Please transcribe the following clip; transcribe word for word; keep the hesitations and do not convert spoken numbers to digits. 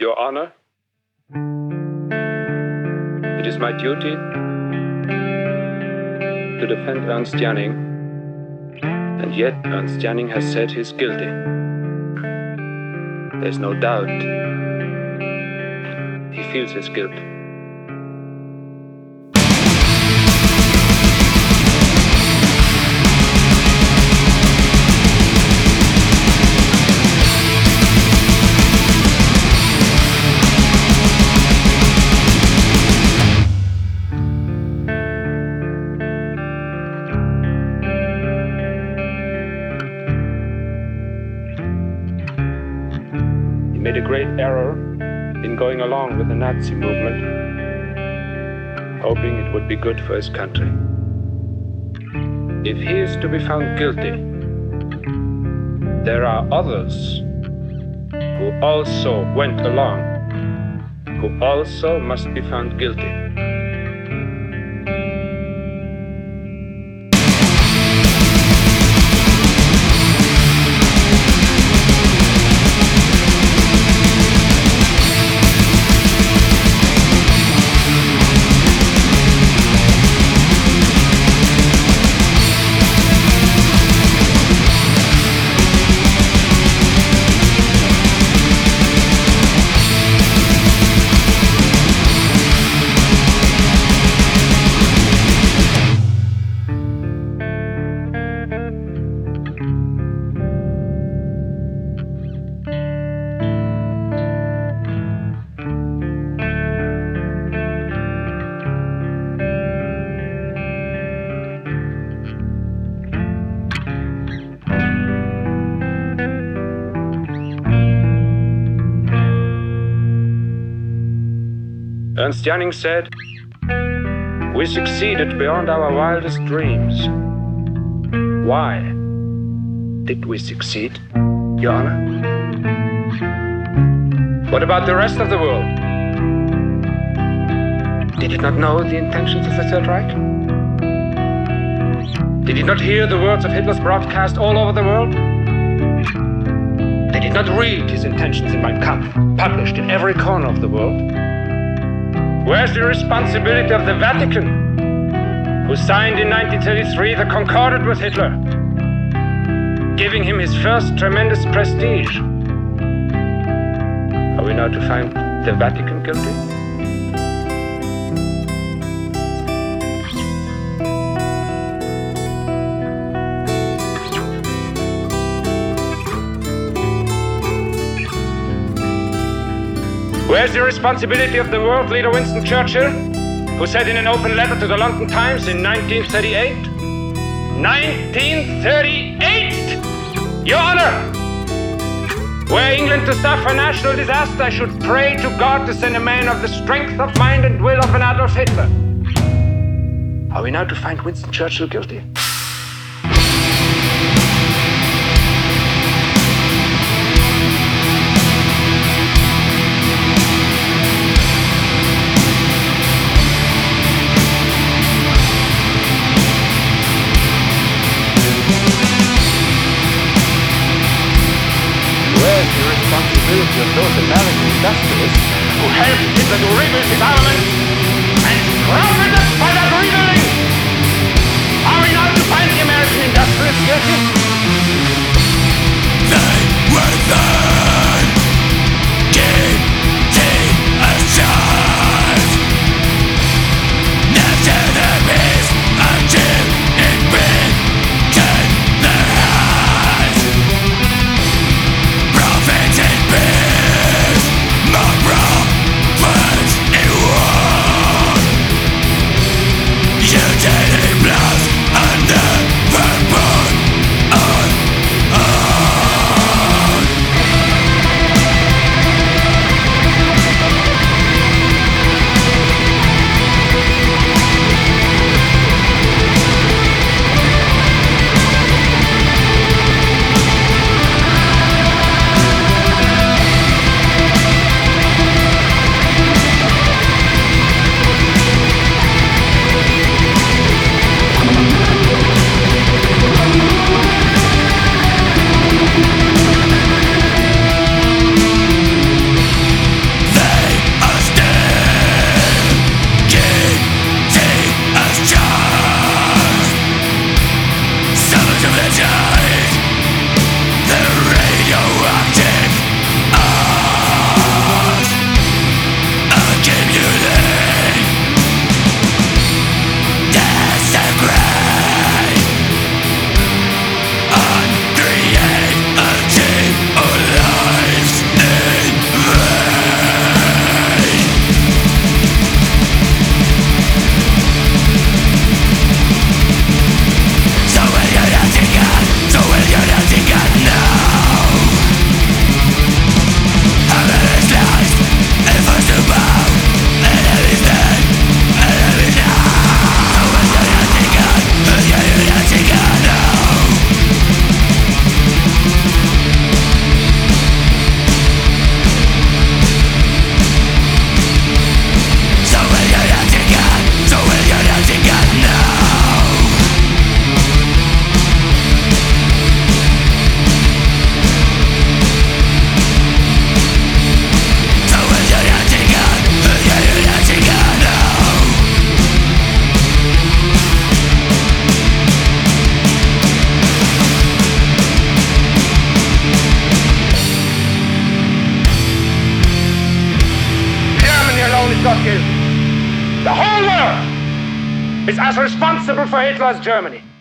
Your Honor, it is my duty to defend Ernst Janning, and yet Ernst Janning has said he's guilty. There's no doubt. He feels his guilt. Made a great error in going along with the Nazi movement, hoping it would be good for his country. If he is to be found guilty, there are others who also went along, who also must be found guilty. Ernst Janning said, "We succeeded beyond our wildest dreams." Why did we succeed, Your Honor? What about the rest of the world? Did it not know the intentions of the Third Reich? Did it not hear the words of Hitler's broadcast all over the world? Did it not read his intentions in Mein Kampf, published in every corner of the world? Where's the responsibility of the Vatican, who signed in nineteen thirty-three the Concordat with Hitler, giving him his first tremendous prestige? Are we now to find the Vatican guilty? Where's the responsibility of the world leader Winston Churchill, who said in an open letter to the London Times in nineteen thirty-eight, nineteen thirty-eight, Your Honor, were England to suffer national disaster, I should pray to God to send a man of the strength of mind and will of an Adolf Hitler. Are we now to find Winston Churchill guilty? Of those American industrialists who helped Hitler to rebuild his armament and profited by that rebuilding? Are we now to find the American industrialists guilty? They were then guilty as charged. Never the peace until it weakened their hands. Prophets and bears, my prophets in war. You did it blood and never born on on. is as responsible for Hitler's Germany.